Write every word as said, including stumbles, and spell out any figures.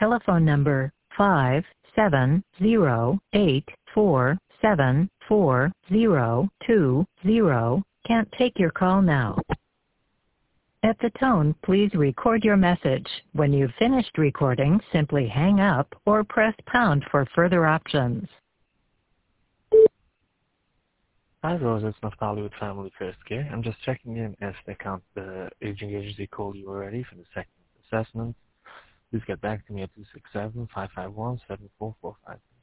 telephone number five seven zero eight four seven four zero two zero can't take your call now. At the tone, please record your message. When you've finished recording, simply hang up or press pound for further options. Hi Rose, it's Naftali with Family First Care. I'm just checking in as the account the aging agency called you already for the second assessment. Please get back to me at two six seven, five five one, seven four four five.